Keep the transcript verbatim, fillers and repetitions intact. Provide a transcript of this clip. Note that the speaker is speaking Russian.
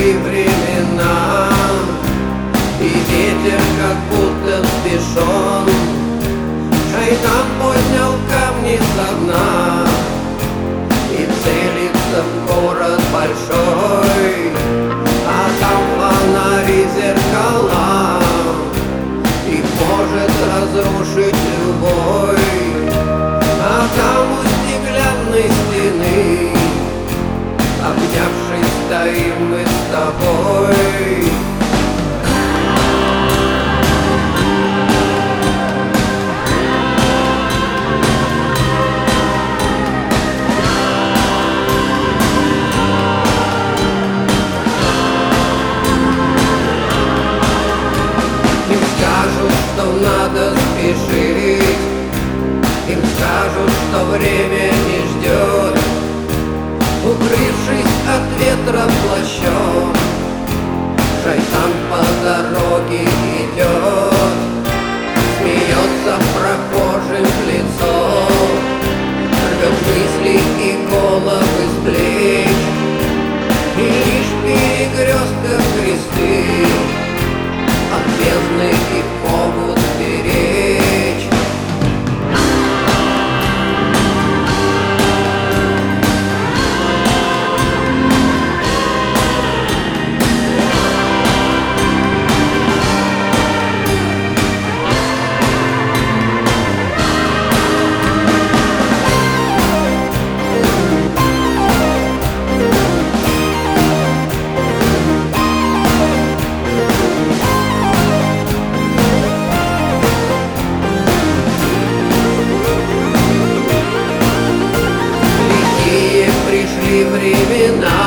пришли времена, и ветер как будто взбешен. Шайтан поднял камни со дна и целится в город большой, а там фонари, зеркала, и может разрушить любой. А там у стеклянной стены, обнявшись, стоим мы с тобой. Им скажут, что надо спешить, им скажут, что время не ждет. Укрывшись от ветра плащом, шайтан по дороге идет, смеется прохожим в лицо, рвет мысли и головы с плеч, и лишь в перекрестках кресты от бездны их могут беречь. Пришли времена,